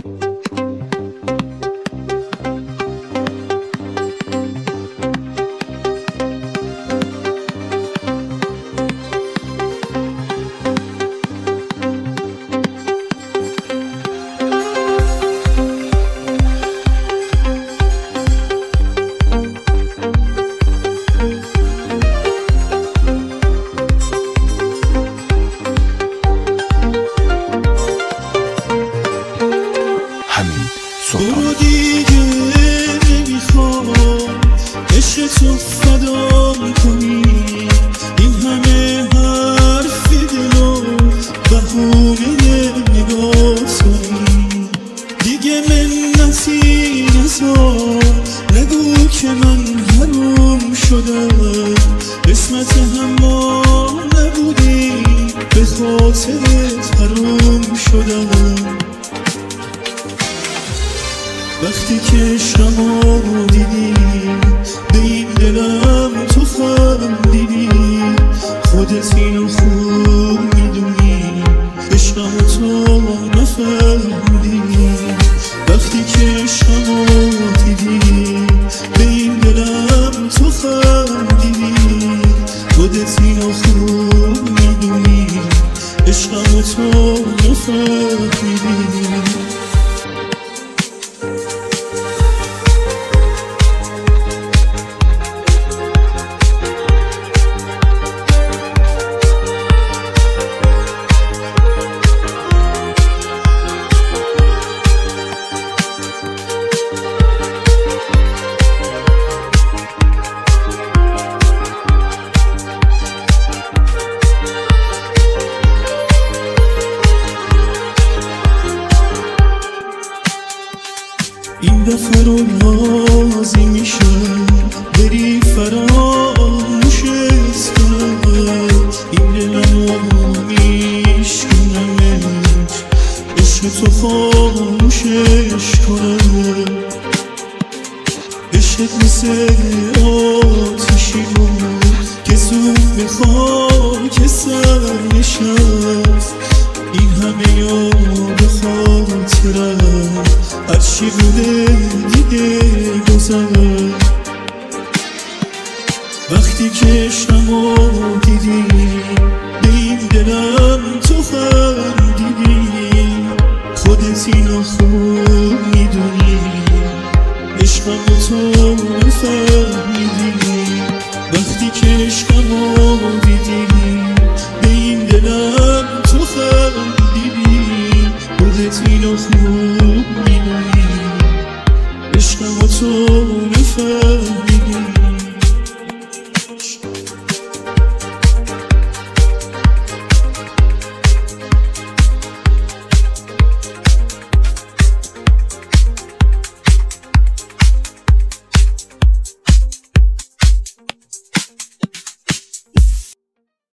برو دیگه نمیخوام عشق تو فدا کنی، این همه حرف دلو بهونه نگاه کنی. دیگه منتی نذار، نگو که من حروم شدم، قسمت هم ما نبودی به خاطرت حروم شدم. وقتی که شما دیدی به این دلم تو خندیدی، خودت اینو خوب میدونی عشقمو تو نفهمیدی. وقتی که شما دیدی به این دلم تو خندیدی، خودت اینو خوب میدونی عشقمو تو نفهمیدی. این دفعه رو راضی میشم بری فراموشت کنم، این دلمو میشکنمت عشق تو خاموشش کنم. عشقت مثل آتیشی بود که زود به خاک سر نشست، این همه یاد خاطرم هرچی بوده دیگه گذشت. وقتی که شما دیدی به این دلم تو خندیدی، خودت اینو خوب میدونی عشقمو تو نفهمیدی. وقتی که عشقمو دیدی به این دلم تو خندیدی، خودت اینو خوب میدونی عشقمو تو نفهمیدی.